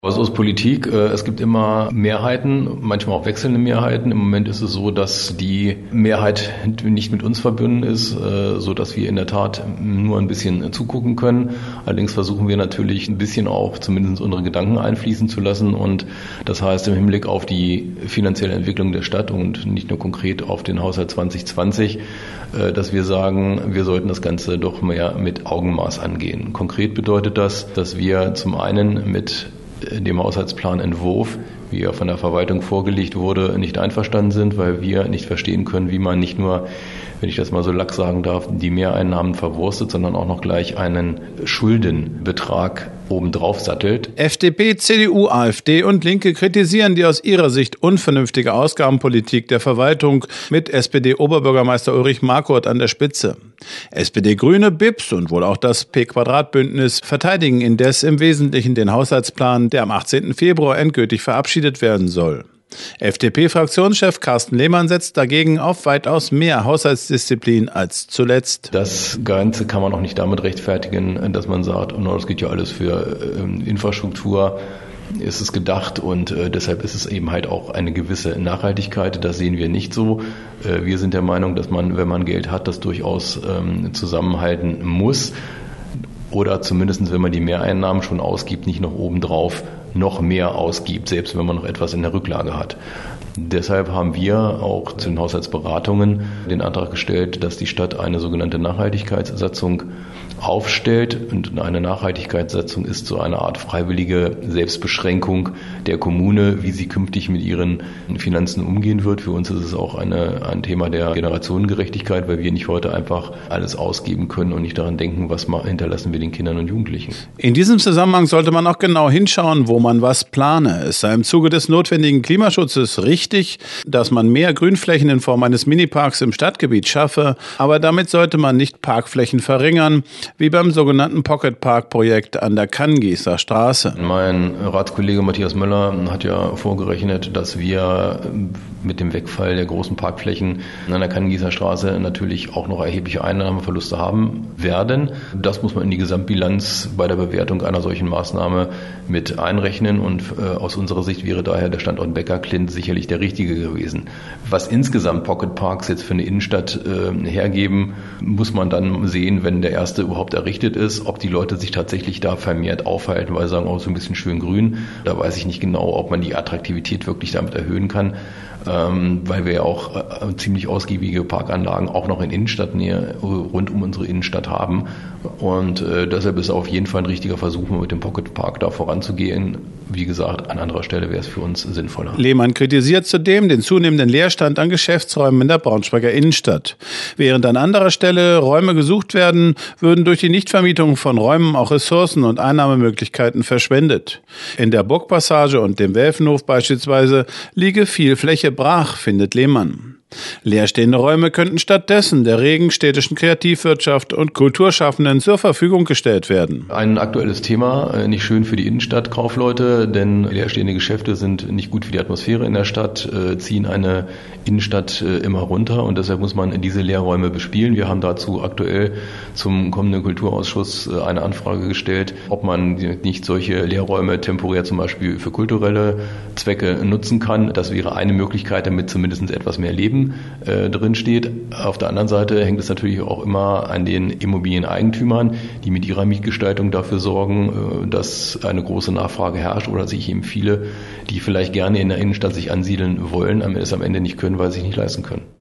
Was aus Politik? Es gibt immer Mehrheiten, manchmal auch wechselnde Mehrheiten. Im Moment ist es so, dass die Mehrheit nicht mit uns verbunden ist, so dass wir in der Tat nur ein bisschen zugucken können. Allerdings versuchen wir natürlich ein bisschen auch zumindest unsere Gedanken einfließen zu lassen. Und das heißt im Hinblick auf die finanzielle Entwicklung der Stadt und nicht nur konkret auf den Haushalt 2020, dass wir sagen, wir sollten das Ganze doch mehr mit Augenmaß angehen. Konkret bedeutet das, dass wir zum einen mit dem Haushaltsplanentwurf, wie er von der Verwaltung vorgelegt wurde, nicht einverstanden sind, weil wir nicht verstehen können, wie man nicht nur, wenn ich das mal so lax sagen darf, die Mehreinnahmen verwurstet, sondern auch noch gleich einen Schuldenbetrag obendrauf sattelt. FDP, CDU, AfD und Linke kritisieren die aus ihrer Sicht unvernünftige Ausgabenpolitik der Verwaltung mit SPD-Oberbürgermeister Ulrich Marquardt an der Spitze. SPD, Grüne, BIPS und wohl auch das P-Quadrat-Bündnis verteidigen indes im Wesentlichen den Haushaltsplan, der am 18. Februar endgültig verabschiedet werden soll. FDP-Fraktionschef Carsten Lehmann setzt dagegen auf weitaus mehr Haushaltsdisziplin als zuletzt. Das Ganze kann man auch nicht damit rechtfertigen, dass man sagt, oh, das geht ja alles für Infrastruktur, ist es gedacht und deshalb ist es eben halt auch eine gewisse Nachhaltigkeit. Das sehen wir nicht so. Wir sind der Meinung, dass man, wenn man Geld hat, das durchaus zusammenhalten muss. Oder zumindest, wenn man die Mehreinnahmen schon ausgibt, nicht noch obendrauf noch mehr ausgibt, selbst wenn man noch etwas in der Rücklage hat. Deshalb haben wir auch zu den Haushaltsberatungen den Antrag gestellt, dass die Stadt eine sogenannte Nachhaltigkeitssatzung aufstellt. Und eine Nachhaltigkeitssatzung ist so eine Art freiwillige Selbstbeschränkung der Kommune, wie sie künftig mit ihren Finanzen umgehen wird. Für uns ist es auch ein Thema der Generationengerechtigkeit, weil wir nicht heute einfach alles ausgeben können und nicht daran denken, was hinterlassen wir den Kindern und Jugendlichen. In diesem Zusammenhang sollte man auch genau hinschauen, wo man was plane. Es sei im Zuge des notwendigen Klimaschutzes richtig, dass man mehr Grünflächen in Form eines Miniparks im Stadtgebiet schaffe, aber damit sollte man nicht Parkflächen verringern, wie beim sogenannten Pocket-Park-Projekt an der Canngießer Straße. Mein Ratskollege Matthias Möller hat ja vorgerechnet, dass wir mit dem Wegfall der großen Parkflächen an der Canngießer Straße natürlich auch noch erhebliche Einnahmeverluste haben werden. Das muss man in die Gesamtbilanz bei der Bewertung einer solchen Maßnahme mit einrechnen und aus unserer Sicht wäre daher der Standort Becker-Klint sicherlich der richtige gewesen. Was insgesamt Pocket Parks jetzt für eine Innenstadt hergeben, muss man dann sehen, wenn der erste überhaupt errichtet ist, ob die Leute sich tatsächlich da vermehrt aufhalten, weil sie sagen, oh, so ein bisschen schön grün. Da weiß ich nicht genau, ob man die Attraktivität wirklich damit erhöhen kann, weil wir ja auch ziemlich ausgiebige Parkanlagen auch noch in Innenstadtnähe rund um unsere Innenstadt haben. Und deshalb ist auf jeden Fall ein richtiger Versuch, mit dem Pocket Park da voranzugehen. Wie gesagt, an anderer Stelle wäre es für uns sinnvoller. Lehmann kritisiert zudem den zunehmenden Leerstand an Geschäftsräumen in der Braunschweiger Innenstadt. Während an anderer Stelle Räume gesucht werden, würden durch die Nichtvermietung von Räumen auch Ressourcen und Einnahmemöglichkeiten verschwendet. In der Burgpassage und dem Welfenhof beispielsweise liege viel Fläche brach, findet Lehmann. Leerstehende Räume könnten stattdessen der regen städtischen Kreativwirtschaft und Kulturschaffenden zur Verfügung gestellt werden. Ein aktuelles Thema, nicht schön für die Innenstadtkaufleute, denn leerstehende Geschäfte sind nicht gut für die Atmosphäre in der Stadt, ziehen eine Innenstadt immer runter und deshalb muss man diese Leerräume bespielen. Wir haben dazu aktuell zum kommenden Kulturausschuss eine Anfrage gestellt, ob man nicht solche Leerräume temporär zum Beispiel für kulturelle Zwecke nutzen kann. Das wäre eine Möglichkeit, damit zumindest etwas mehr Leben drin steht. Auf der anderen Seite hängt es natürlich auch immer an den Immobilieneigentümern, die mit ihrer Mietgestaltung dafür sorgen, dass eine große Nachfrage herrscht oder sich eben viele, die vielleicht gerne in der Innenstadt sich ansiedeln wollen, es am Ende nicht können, weil sie sich nicht leisten können.